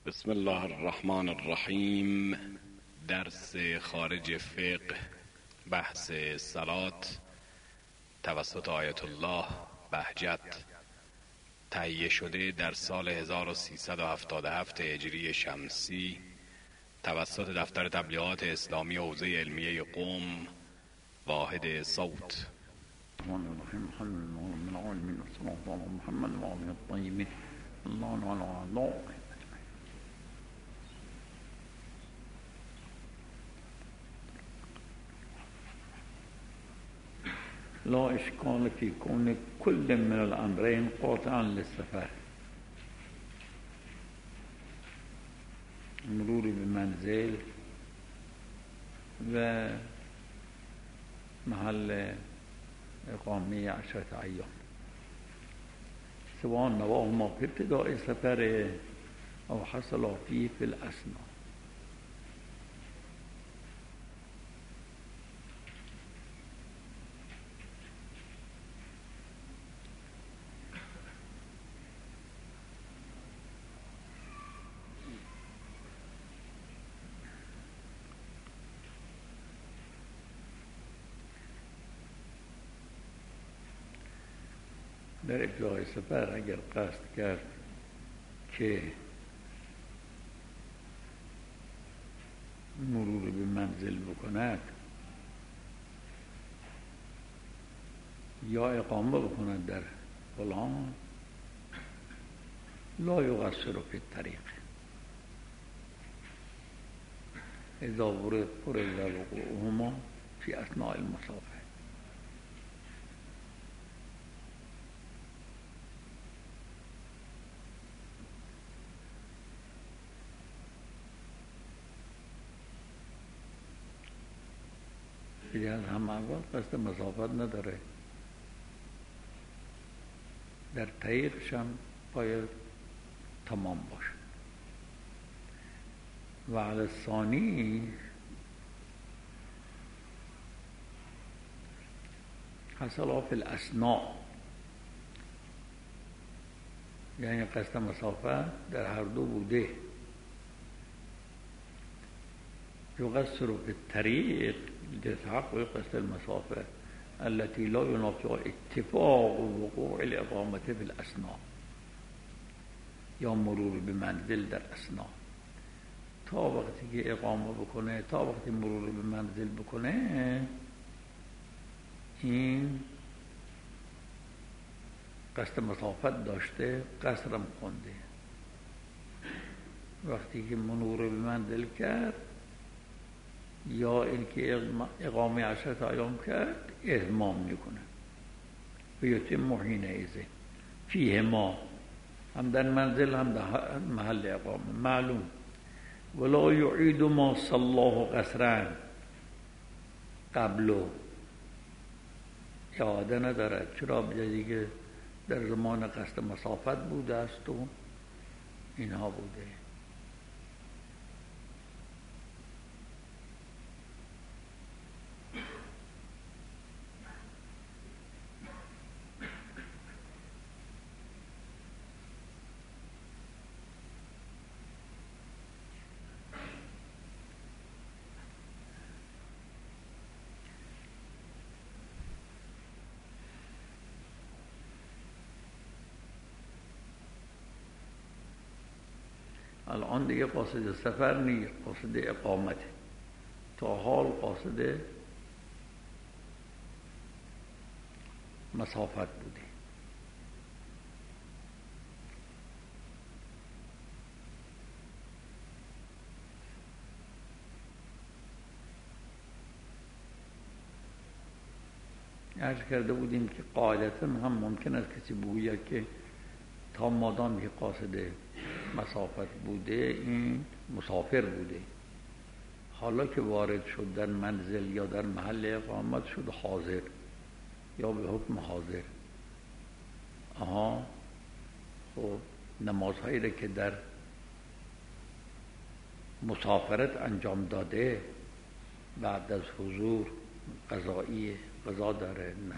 بسم الله الرحمن الرحیم. درس خارج فقه، بحث صلات توسط آیت الله بهجت، تهیه شده در سال 1377 هجری شمسی توسط دفتر تبلیغات اسلامی حوزه علمیه قم، واحد صوت. لا اشکال فی کون کل من الامرین قاطعا للسفر. مرور بمنزل و محل اقامه 10 ایام سواء نواهما فی ابتداء سفر او حصل فیه فی الاثناء. در ابتدای سفر اگر قصد کرد که مرور به منزل بکند یا اقامه بکند در فلان، لا یقصر فی الطریق اذا فرض وقوعهما فی اثناء المسافر. دیگر هم اول قصد مسافت نداره، در طریقش هم باید تمام باشه. و علی الثانی حصل فی الاثناء، یعنی قصد مسافت در هر دو بوده. یقصر فی الطریق لتحقق قصد المسافة التي لا ينافي اتفاق وقوع الإقامة في الأثناء یا مرور به منزل در اثناء. تا وقتی که اقامه بکنه، تا وقتی مرور به منزل بکنه، این قصد مسافت داشته، قصرم خونده. وقتی که مرور به منزل کرد یا اینکه اقامه 10 ایام کرد، اتمام میکنه. و یتم حینئذ فیهما، هم در منزل هم در محل اقامه معلوم. ولا یعید ما صلاه قصرا قبلو، اعاده ندارد. چرا؟ دیگه در زمان قصد مسافت بوده است و اینها بوده. الان دیگه قاصد سفر نیست، قاصد اقامت. تا حال قاصد مسافت بوده. عرض کرده بودیم که قاعدتا هم ممکن است کسی بگوید که تا مادام که قاصد مسافت بوده، این مسافر بوده. حالا که وارد شد در منزل یا در محل اقامت، شد حاضر یا به حکم حاضر. خب نمازهایی را که در مسافرت انجام داده بعد از حضور قضایی قضا داره؟ نه.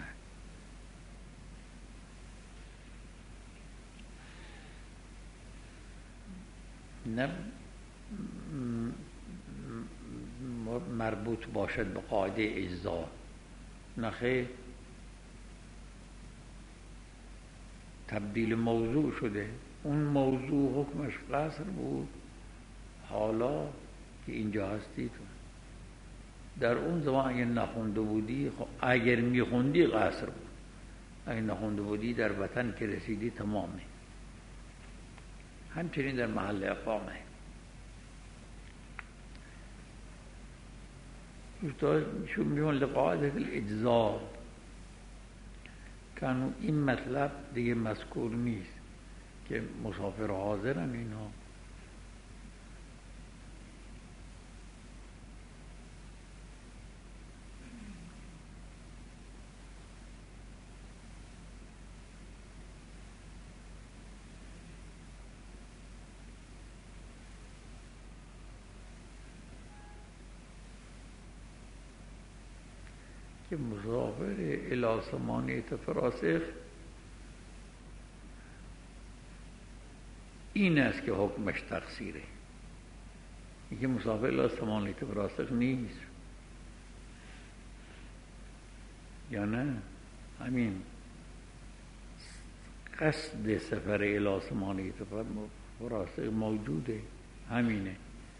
نه مربوط باشد به قاعده اجزا، نه خیر، تبدیل موضوع شده. اون موضوع حکمش قصر بود، حالا که اینجا هستی تو در اون زمان اگر نخونده بودی، اگر میخوندی قصر بود، اگر نخونده بودی در وطن که رسیدی تمامه. همچنین در محل اقامه شو میون لقاعده الاجزا، کانو این مطلب دیگه مذکور نیست که مسافر حاضرن اینا. که مسافر الی ثمانیة فراسخ این است که حکمش تقصیره، اینکه مسافر الی ثمانیة فراسخ نیست یا نه. همین قصد سفر الی ثمانیة فراسخ موجوده، همینه.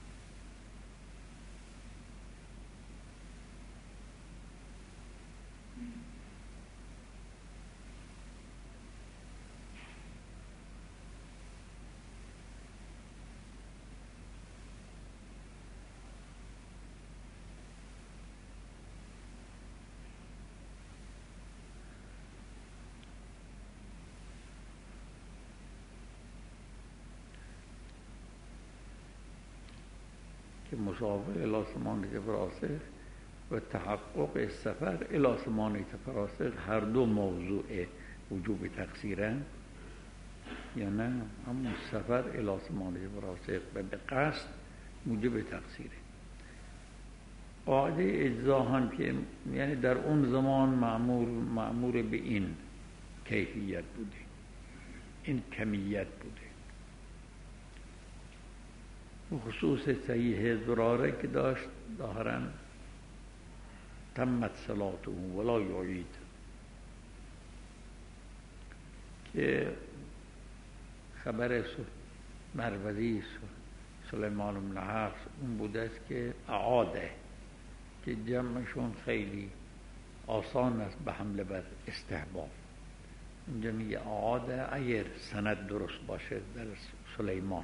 که مسافر الی ثمانیة فراسخ و تحقق سفر الی ثمانیة فراسخ هر دو موضوع وجوب تقصیرن یا نه؟ اما سفر الی ثمانیة فراسخ و به قصد موجب تقصیره. قاعده اجزا هم که یعنی در اون زمان مأمور به این کیفیت بوده، این کمیت بوده. خصوص صحیح زراره که داشت ظاهراً تمت صلاته ولا یعید، که خبر مروزی سلیمان بن حرب اون بوده است که اعاده، که جمعشون خیلی آسان است به حمله بر استحباب. اینجا میگه اعاده اگر سند درست باشه در سلیمان.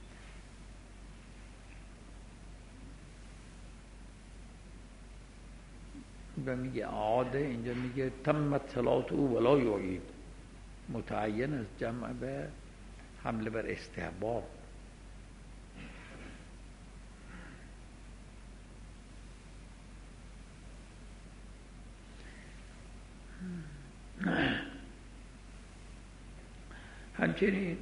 و میگه اعاده، اینجا میگه تمت صلاته ولا یعید، متعین از جمع به حمله بر استحباب. همچنین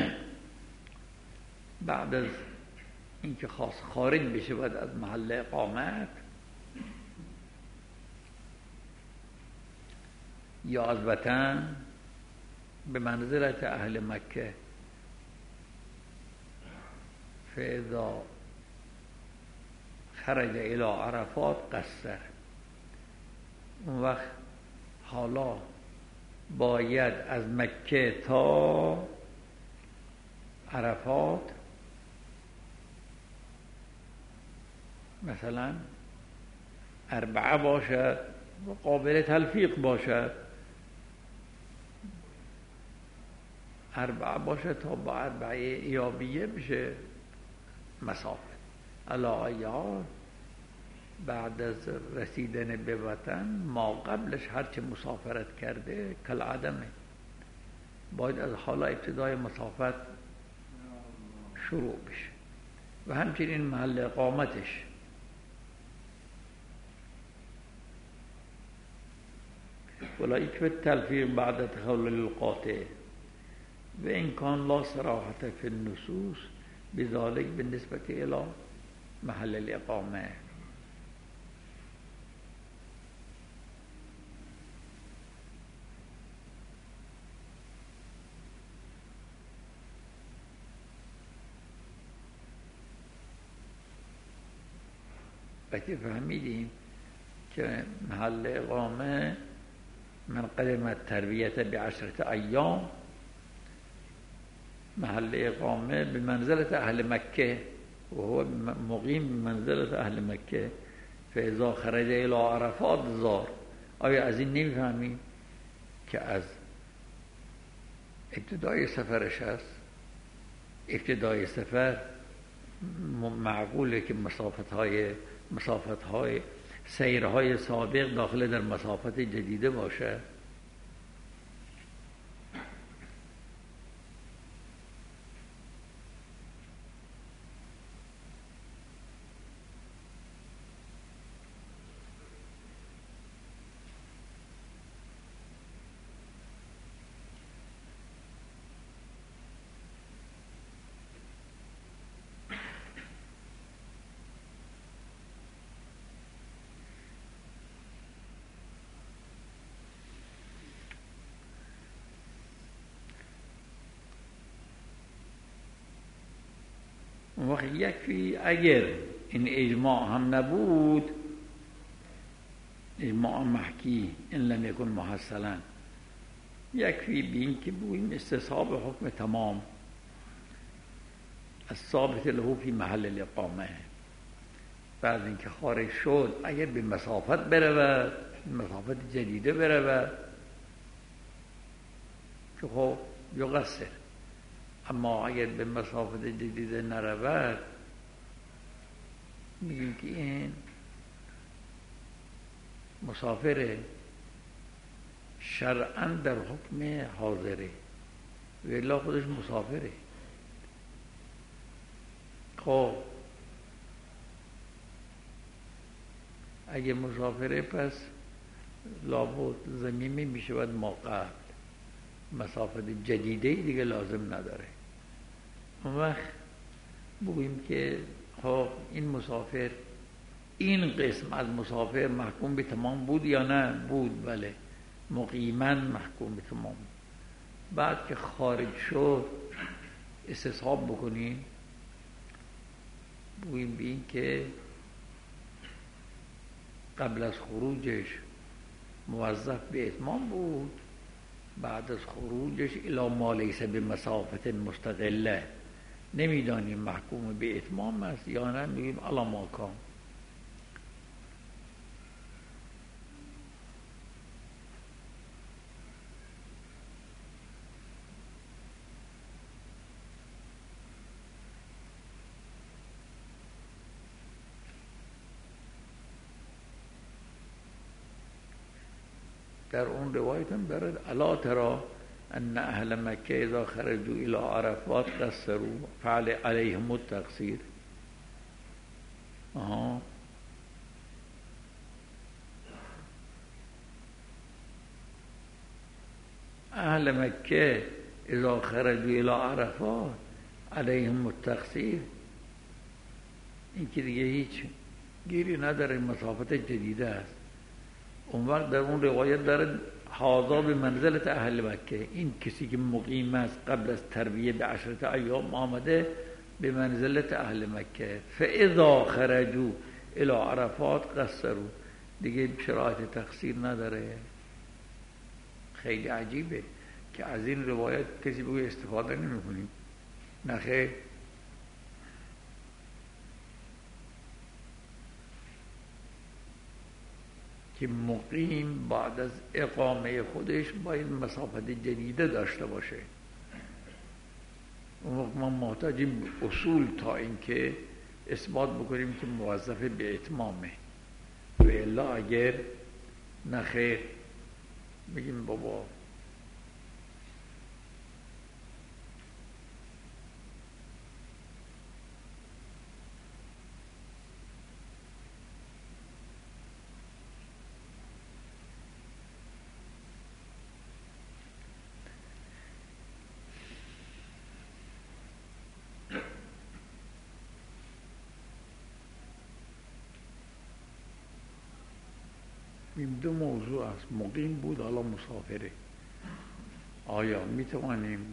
بعد از اینکه خواست خارج بشه بعد از محل اقامت یا از وطن، به منزلت اهل مکه، فاذا خرج الى عرفات قصر، اون وقت حالا باید از مکه تا عرفات مثلا 4 باشد و قابل تلفیق باشد، 4 باشد تا با 4 ایابیه بشه مسافت. علاوه بعد از رسیدن به وطن ما قبلش هرچه مسافرت کرده کل عدمه، باید از حالا ابتدای مسافت شروع بشه. و همچنین محل اقامتش ولا يكفي التلفيق بعد تخلل القاطع وإن كان لا صراحة في النصوص بذلك بالنسبة إلى محل الإقامة. وقتی فهمیدیم که محل اقامه من قدم التربیت ب10 ایام، محل اقامه به منزلت اهل مکه و هو مقیم به منزلت اهل مکه، فاذا خرج الى عرفات زار. آیا از این نمیفهمیم که از ابتدای سفرش هست؟ ابتدای سفر معقوله که مسافت‌های سیرهای سابق داخل در مسافت جدیده باشه. وقت یکفی اگر این اجماع هم نبود، اجماع محکی ان لم یکن محصلا، یکفی بین که بویم استصحاب حکم تمام الثابت له فی محل الاقامه. بعد اینکه خارج شد اگر به مسافت برود، مسافت جدیده برود که خب یقصر، اما اگر به مسافت جدیده نرود میگیم که این مسافره، شرعاً در حکم حاضره و الا خودش مسافره. خب اگه مسافره پس لابد زمینی میشود ما قبل، مسافت جدیده دیگه لازم نداره. اون وقت بگوییم که خب این مسافر، این قسم از مسافر محکوم به تمام بود یا نه؟ بود، بله، مقیما محکوم به تمام. بعد که خارج شد استصحاب بکنیم، بگوییم به این که قبل از خروجش موظف به اتمام بود، بعد از خروجش الی ما لیس به مسافت مستقله، نمیدانیم محکوم به اتمام است یا نه، میگیم الا ما کان. در اون روایت هم دارد الا ترى ان اهل مکه اذا خرجوا الى عرفات قصروا فعل علیهم التقصیر. اهل مکه اذا خرجوا الى عرفات علیهم التقصیر، این که دیگه هیچ گیری نداره، مسافت جدیده است. اون وقت در اون روایت داره حاضا به منزلت اهل مکه، این کسی که مقیم است قبل از تربیه ب10 ایام آمده به منزلت اهل مکه، فاذا خرجوا الى عرفات قصروا، دیگه شرایط تقصیر نداره. خیلی عجیبه که از این روایت کسی بگوی استفاده نمی کنیم. نخیر، که مقیم بعد از اقامه خودش باید مسافت جدیده داشته باشه. اون وقت ما محتاجیم اصول تا اینکه اثبات بکنیم که موظف به اتمامه، و الا اگر نخیر بگیم بابا این دو موضوع است، مقیم بود حالا مسافره. آیا میتوانیم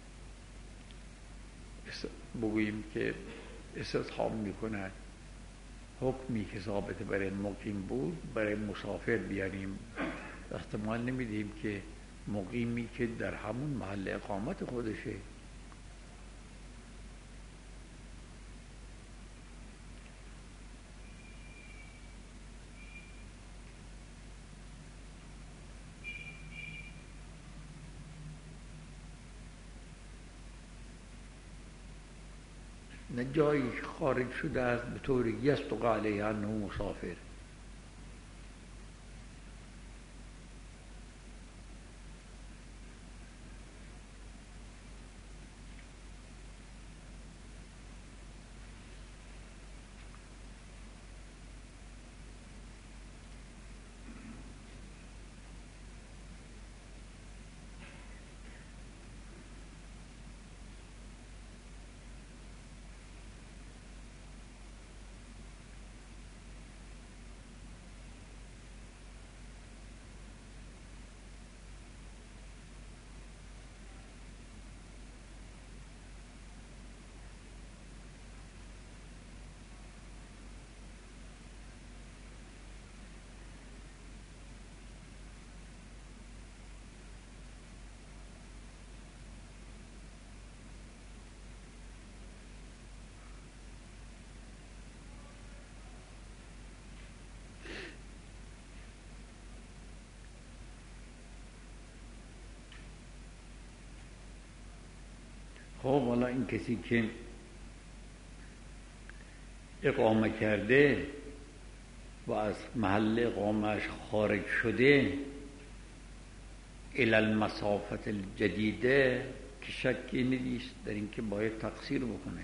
بگوییم که استصحاب میکند حکمی که ثابت برای مقیم بود برای مسافر بیاریم. احتمال نمیدیم که مقیمی که در همون محل اقامت خودشه نه جایی خارج شده است به طور یصدق علیه انه مسافر. خب حالا این کسی که اقامه کرده و از محل اقامهش خارج شده الی المسافت الجدیده که شکی نیست در اینکه باید تقصیر بکنه،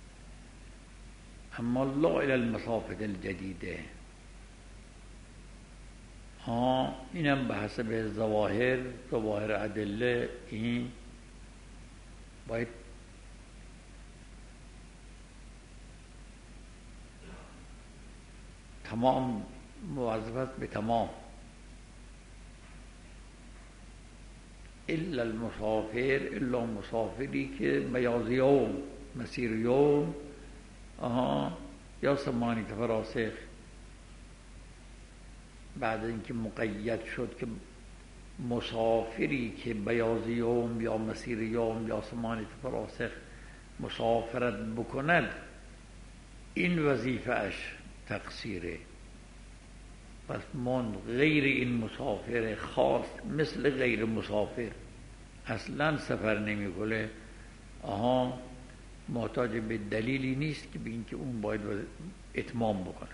اما لا الی المسافت الجدیده. اینم به حسب ظواهر ادله این باید تمام موظفت به تمام. الا المسافر، الا مسافری که بیاض یوم مسیر یوم یا 8 فراسخ بعد اینکه مقید شد که مسافری که بیاض یوم یا مسیر یوم یا 8 فراسخ مسافرت بکند این وظیفه اش تقصیره. پس من غیر این مسافر خاص مثل غیر مسافر اصلا سفر نمیکنه محتاج به دلیلی نیست که بگین که اون باید اتمام بکنه.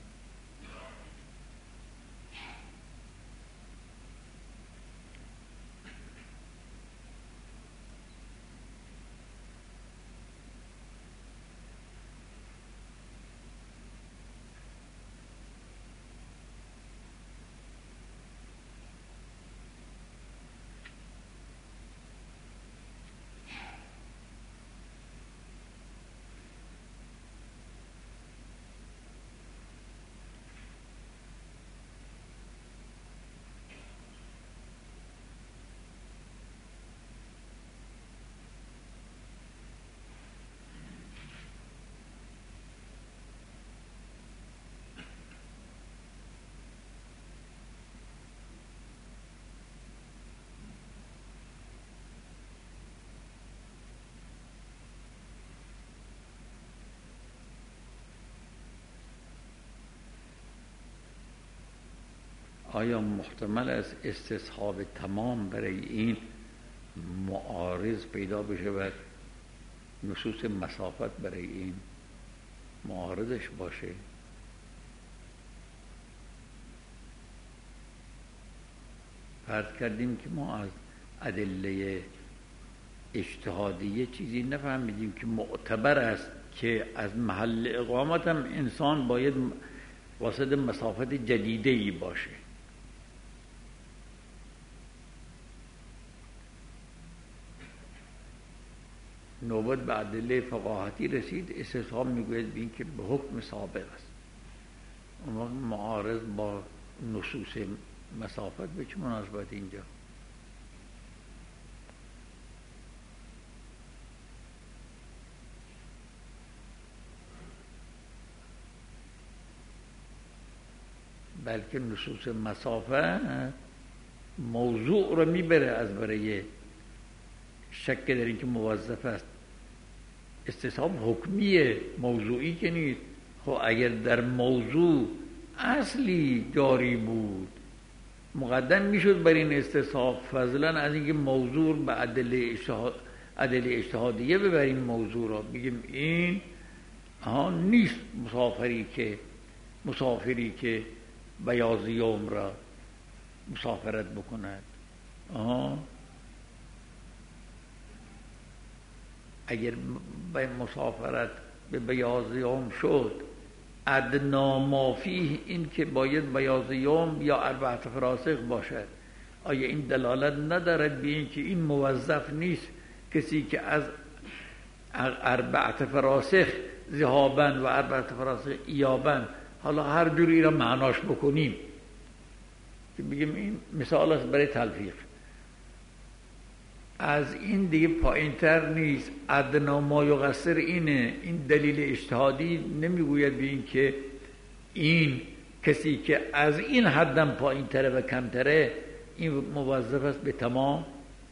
آیا محتمل است استصحاب تمام برای این معارض پیدا بشه و نصوص مسافت برای این معارضش باشه؟ فرض کردیم که ما از ادله اجتهادیه چیزی نفهمیدیم که معتبر است که از محل اقامت هم انسان باید واسط مسافت جدیده‌ای باشه. نوبت به ادله فقاهتی رسید، استصحاب میگوید بین که به حکم سابق است. اون وقت معارض با نصوص مسافت به چه مناسبت اینجا؟ بلکه نصوص مسافه موضوع رو میبره از برای شک در این که موظف است. استصحاب حکمیه، موضوعی که نیست. خب اگر در موضوع اصلی جاری بود مقدم میشد بر این استصحاب، فضلا از اینکه موضوع به ادله اجتهادیه ببریم موضوع را، بگیم این نیست مسافری که بیاض یوم را مسافرت بکند. اگر به مسافرت به بیاض یوم شد ادنا ما فیه، این که باید بیاض یوم یا اربعة فراسخ باشد، آیا این دلالت ندارد به این که این موظف نیست کسی که از اربعة فراسخ ذهابا و اربعة فراسخ ایابا، حالا هر جوری را معناش بکنیم که بگیم این مثال است برای تلفیق، از این دیگه پایین تر نیست. ادنا ما یقصر اینه، این دلیل اجتهادی نمیگوید به این که این کسی که از این حدم پایین تره و کم تره این موظف است به تمام.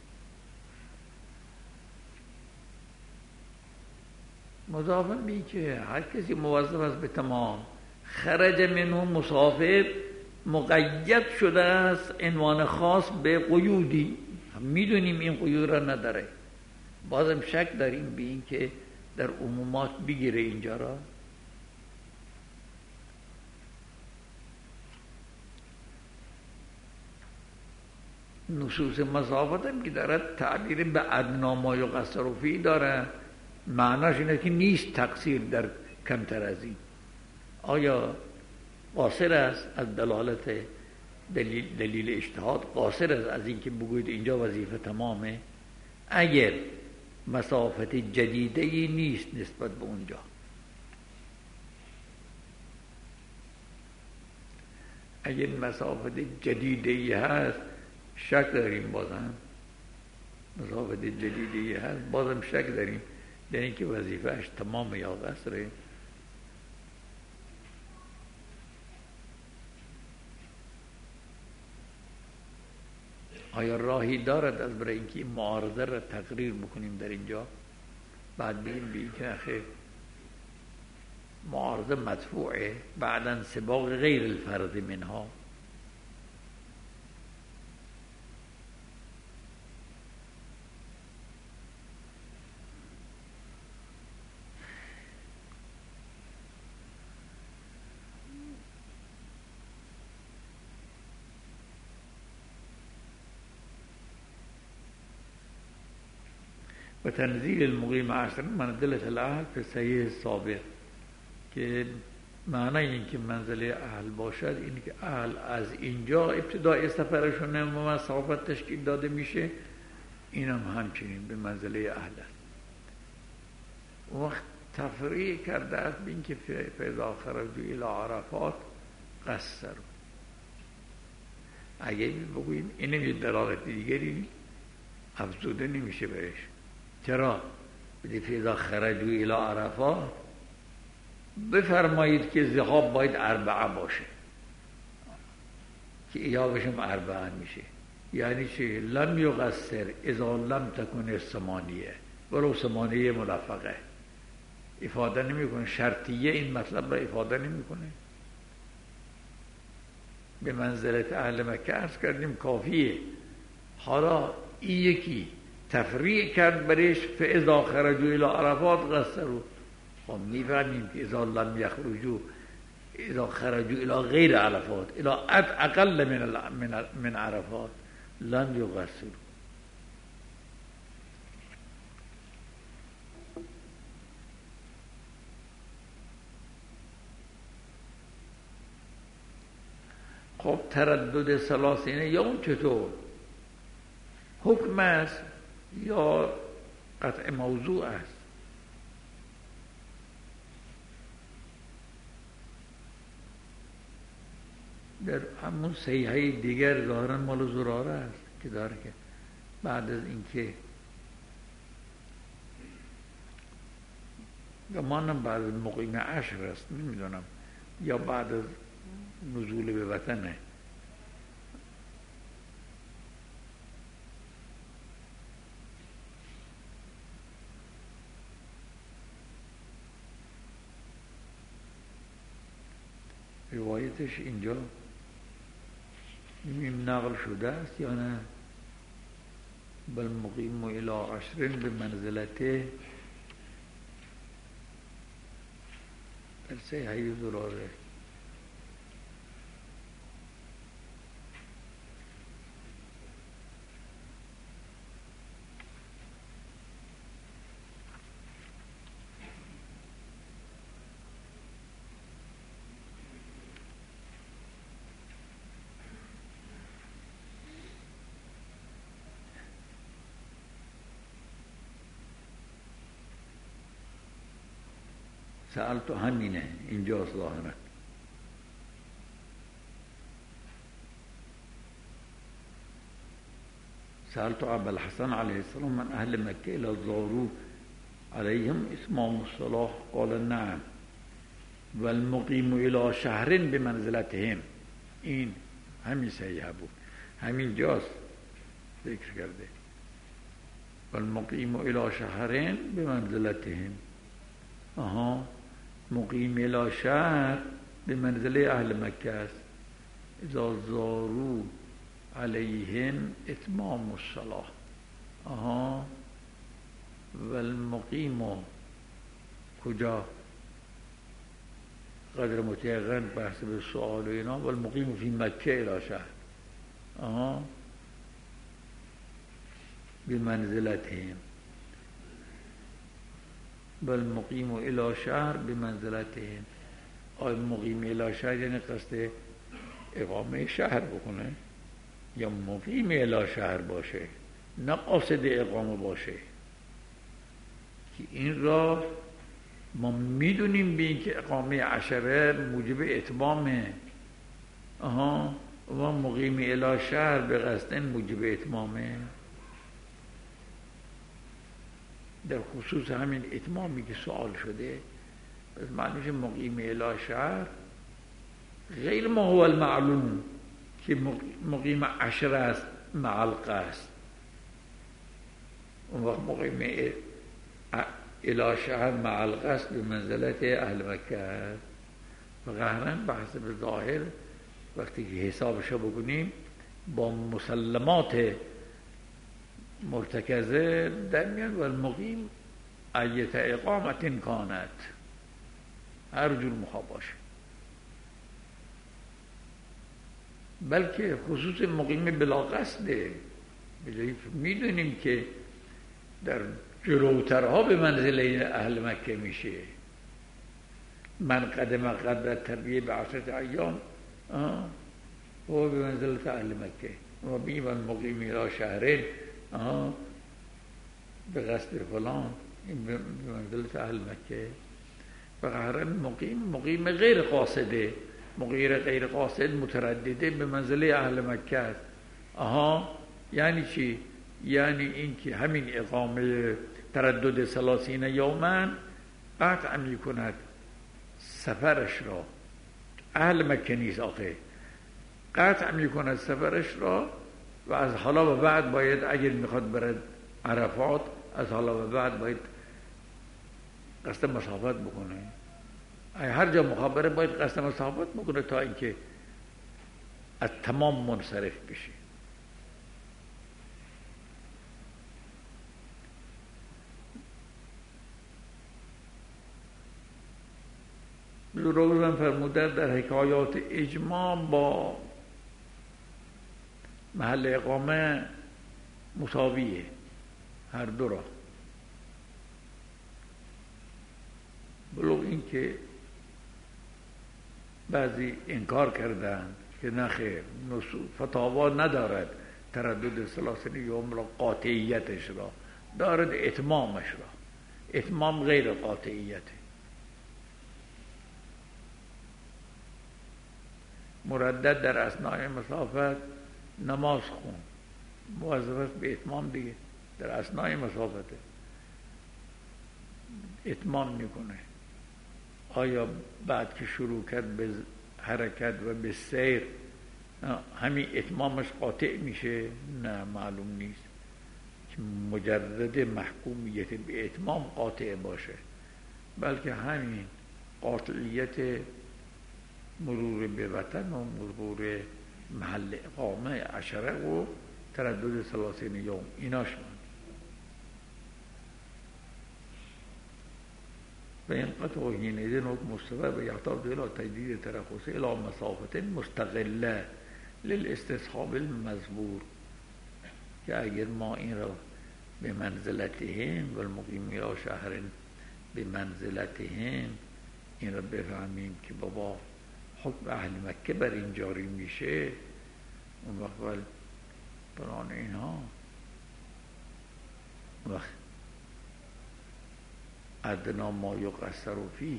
مضافاً به این که هر کسی موظف است به تمام، خرج منه مسافر مقید شده است عنوان خاص به قیودی، میدونیم این قیود را نداره، بازم شک داریم به این که در عمومات بگیره اینجا را. نصوص مسافت هم که دارد تعبیر به ادنا ما یقصر فیه داره، معناش اینه که نیست تقصیر در کمتر از این. آیا قاصر است از دلالت دلیل اجتهاد؟ قاصر است از این که بگوید اینجا وظیفه تمامه؟ اگر مسافت جدیده‌ای نیست نسبت به اونجا، اگر مسافت جدیده‌ای هست شک داریم، بازم مسافت جدیده‌ای هست بازم شک داریم در این که وظیفهش تمام یا قصره. آیا راهی دارد از برای اینکه این معارضه را تقریر بکنیم در اینجا، بعد بگیم که آخه معارضه مدفوعه، بعداً سباق غیر الفرد منها؟ و تنزیل المقیم عشر منزلة الاهل فی صحیح سابق، که معنی این که منزله اهل باشد این که اهل از اینجا ابتدای سفرشون و مسافت تشکیل داده میشه، این هم همچنین به منزله اهل است. وقت تفریع کرده است به این که فاذا خرجوا الی عرفات قصروا. اگه بگوییم اینم یه دلالت دیگری افزوده نمیشه بهش. چرا؟ بدی فاذا خرجوا الی عرفات بفرمایید که ذهاب باید اربعه باشه، که ایابش هم اربعه میشه. یعنی چه؟ لم یقصر اذا لم تکن الثمانیه، ولو ثمانیه ملفقه افاده نمیکنه، شرطیه این مطلب را افاده نمیکنه. به منزلت اهل مکه عرض کردیم کافیه. حالا این یکی تفریع کرد برش فاذا خرجوا الی عرفات قصروا. خب میفهمیم که اذا لم یخرجوا، اذا خرجوا الی غیر عرفات، الی اقل من عرفات لم یقصروا. خب تردد ثلاثینه یا اون چطور؟ حکم است یا قطع موضوع است؟ در همون صحیحه دیگر ظاهرا مال زراره است که داره که بعد از اینکه گمانم بعد از مقیم عشر است، نمیدونم، یا بعد از نزول به وطنه. روایتش اینجا نقل شده است یا نه؟ بل مقیم الی عشر به منزلته در صحیح زراره. سألت همینه اینجاست ظاهرا. سألت أبا الحسن عليه السلام من أهل مكة إلى زاروا عليهم إتمام الصلاة قال نعم والمقيم إلى شهر بمنزلتهم. این همین صحیح بود، همین جاست ذکر کرده والمقيم إلى شهر بمنزلتهم. مقیم الی شهر به منزله اهل مکه است. اذا زارو علیهم اتمام الصلاة. و المقیم کجا؟ قدر متیقن بحث به سؤال و اینا. و المقیم فی مکه الی شهر به منزلتهم. بل مقیم الی شهر به منزلتهم. آیا مقیم الی شهر یعنی قصد اقامه شهر بکنه یا مقیم الی شهر باشه نه قاصد اقامه باشه؟ که این را ما میدونیم به این که اقامه عشره موجب اتمامه. و مقیم الی شهر به قصد موجب اتمامه. در خصوص همین اتمامی که سوال شده بس معنیش مقیم الی شهر غیر ما هو المعلوم که مقیم عشر است مع القصد. اون وقت مقیم الی شهر مع القصد به منزلت اهل مکه است. و قهرا بحث به ظاهر وقتی که حسابشو بکنیم با مسلمات مرتکزه در میاد. و المقیم ایت اقامت کانت، هر جور مخواه باشه. بلکه خصوص مقیم بلا قصده. میدونیم که در جلوترها به منزله اهل مکه میشه. من قدم قدر تربیه به 10 ایام و به منزله اهل مکه. و بیم المقیم الی شهرین به قصد فلان این به منزلت اهل مکه. و قهرا مقیم غیر قاصده، مقیم غیر قاصد متردده به منزله اهل مکه است. یعنی چی؟ یعنی این که همین اقامه تردد 30 یوما قطع می کند سفرش را. اهل مکه نیست آخه، قطع می کند سفرش را. و از حالا و بعد باید اگر میخواد برد عرفات از حالا و بعد باید قصد مسافت بکنه. هر جا مخابره باید قصد مسافت بکنه تا اینکه از تمام منصرف بشه. روزم فرمودن در حکایات اجماع با محل اقامه مساویه هر دو را. بلو این که بعضی انکار کردن که نخیر فتاوا ندارد تردد 30 یوم را قاطعیتش را دارد، اتمامش را. اتمام غیر قاطعیته. مردد در اثناء مسافت نماز خون، مواظبت به اتمام دیگه. در اثناء مسافته اتمام میکنه. آیا بعد که شروع کرد به حرکت و به سیر همین اتمامش قاطع میشه؟ نه، معلوم نیست که مجرد محکومیت به اتمام قاطع باشه، بلکه همین قاطعیت مرور به وطن و مرور محل اقامه عشره و تردد 30 یوم ایناش من. و اینقطع حینئذ حکم مستقر و یحتاج الى تجدید ترخص الى مسافت مستقله للاستصحاب المذکور، که اگر ما این را به منزلتهم و المقیمین را شهر به منزلتهم این را بفهمیم که بابا حکم اهل مکه بر این جاری میشه، اون وقت بران اینها وقت ادنا ما یقصر فیه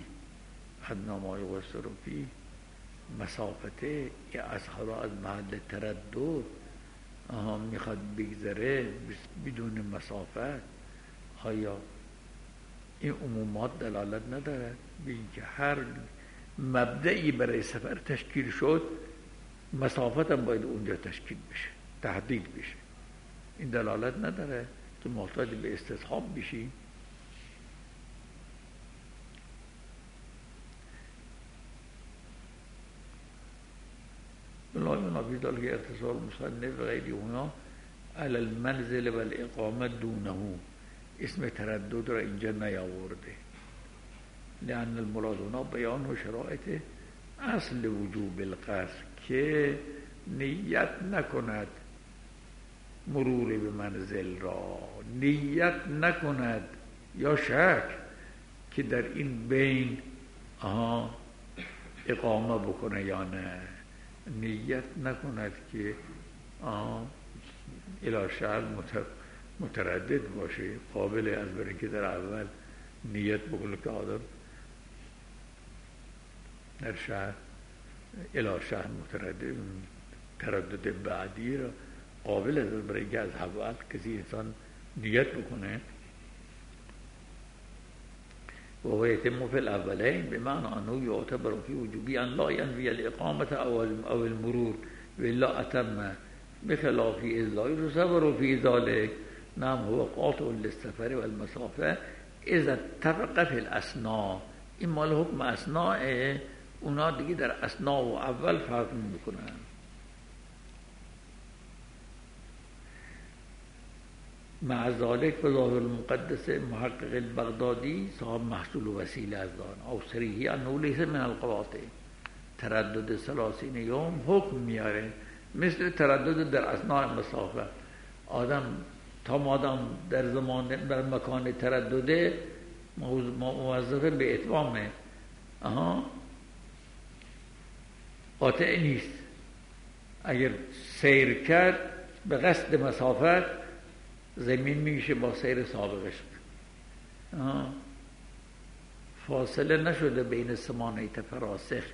مسافته که از حالا از محل تردد میخواد بگذره بدون مسافت، آیا این عمومات دلالت ندارد به اینکه هر مبدئی برای سفر تشکیل شد مسافت هم باید اونجا تشکیل بشه، تحدید بشه؟ این دلالت نداره که محتاج به استصحاب بشی؟ لا ينافي ذلك اختصار المصنف غیر هنا علی المنزل و الاقامه دونه، اسم تردد را اینجا نیاورده، لأن المراد هنا بیان و شرایط اصل وجوب القصر، که نیت نکند مرور به منزل را، نیت نکند یا شک که در این بین اقامه بکنه یا نه، نیت نکند که الی شهر متردد باشه، قابل از برای که در اول نیت بکنه که آدم در شهر الی شهر متردد، تردد بعدی را قابل از برای که از اول کسی انسان نیت بکنه. و هو يتم في الأولين بمعنى أنه يعتبر في وجوبه أن لا ينفي الإقامة أو المرور وإلا أتم، بخلاف إذ لا يتصور في ذلك نعم هو قاطع للسفر والمسافة إذا اتفق في الأثناء. این مال حکم اثناء، اونا دیگه در اثناء و اول فرق میکنن. مع ذلك فظاهر المقدس محقق البغدادی صاحب محصول وسیله از دان او صریحی انه لیس من القواطع، تردد 30 یوم حکم میاره مثل تردد در اثناء مسافه. آدم تا مادام در زمان در مکان تردده موظف به اتمامه، قاطع نیست. اگر سیر کرد به قصد مسافت زمین میشه با سیر سابقش، فاصله نشده بین ثمانیت فراسخ،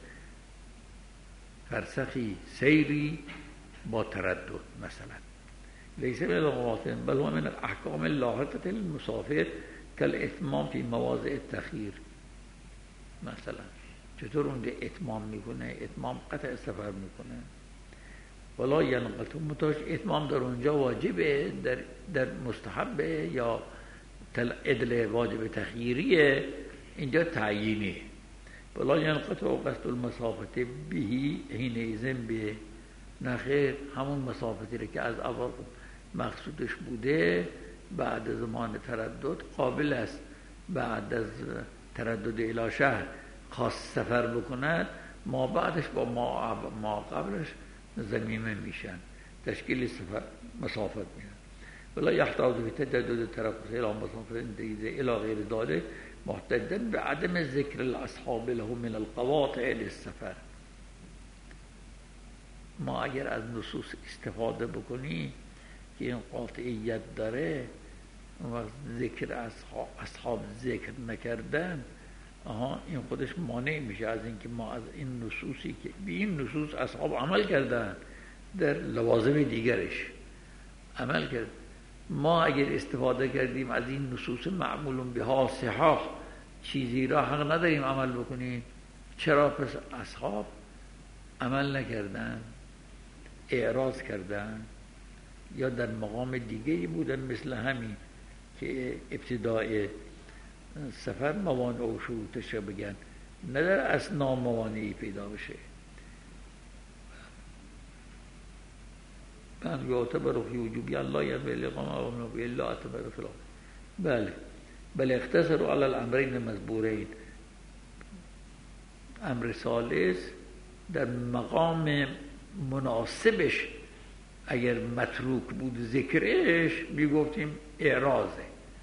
فرسخی سیری با تردد مثلا. لیس من القواطع بل هو من احکام لاحقه المسافر کالاتمام فی مواضع التخییر. مثلا چطور اونجا اتمام میکنه؟ اتمام قطع سفر میکنه. ولا ینقطع متاش اتمام در اونجا واجبه، در مستحبه یا عدل واجب تخییریه، اینجا تعیینه. ولا ینقطع قصد المسافت بهی حینئذ به، نخیر همون مسافتی رو که از اول مقصودش بوده بعد زمان تردد قابل است بعد از تردد الی شهر خاص سفر بکند، ما بعدش با ما قبلش زمینه میشن، تشکیل سفر مسافت میشن. ولا يحتاج في تجدد ترخص الى مسافر جديده الى غير ذلك محتجا بعدم ذكر الاصحاب له من القواطع للسفر. ما اگر از نصوص استفاده بکنی که این قاطعیت داره، اون وقت ذکر اصحاب ذکر نکردن، این خودش مانع میشه از اینکه ما از این نصوصی که به این نصوص اصحاب عمل کردن در لوازم دیگرش عمل کرد، ما اگر استفاده کردیم از این نصوص معمول بها صحاح چیزی را حق نداریم عمل بکنیم. چرا؟ پس اصحاب عمل نکردن، اعراض کردن، یا در مقام دیگه‌ای بودن مثل همین که ابتدای سفر موانع و شروطش رو بگن، نه در اثنا موانعی پیدا بشه. من یعتبر فی وجوبی الله یعنی الاقامه و الا اعتبر فی الآخر. بله اختصروا علی الامرین مذکورین. امر ثالث در مقام مناسبش اگر متروک بود ذکرش میگفتیم اعراضه.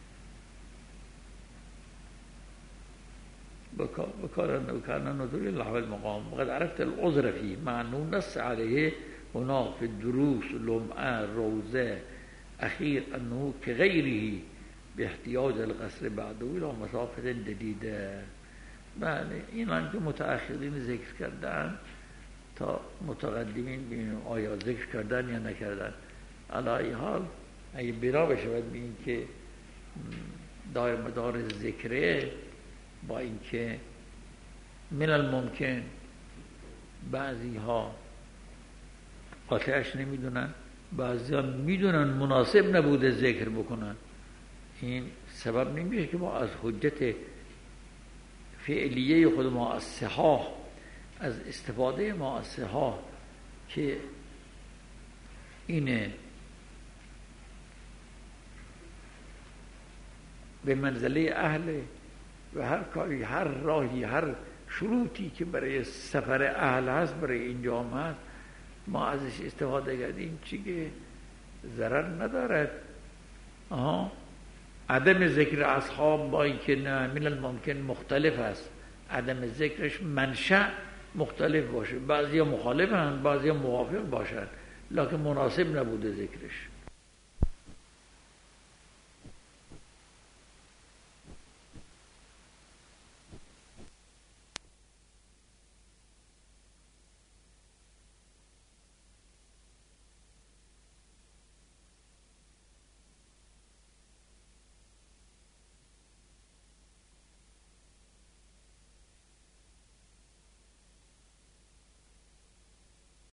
وكان نزول الله المقام وقد عرفت العذر فيه مع أنه نص عليه هناك في الدروس لمعة روزة أخير أنه كغيره باحتياج القصر بعده إلى مسافة جديدة. بله اینان که متأخرین ذکر کردن تا متقدمین ببینیم آیا ذکر کردن یا نکردن. علی ای حال اگه بنا بشود به این که دار مدار ذکره، با اینکه من الممکن بعضی ها قاطعش نمیدونن، بعضی ها میدونن مناسب نبوده ذکر بکنن، این سبب نمیشه که ما از حجت فعلیه خود ما از صحاح، از استفاده ما از صحاح که اینه به منزله اهل و هر کاری، هر راهی، هر شروطی که برای سفر اهل هست، برای اینجام هست، ما ازش استفاده کردیم چی که ضرر ندارد. عدم ذکر اصحاب با اینکه نه من الممکن مختلف است، عدم ذکرش منشأ مختلف باشه، بعضی مخالف هستند، بعضی موافق باشند، لکن مناسب نبوده ذکرش.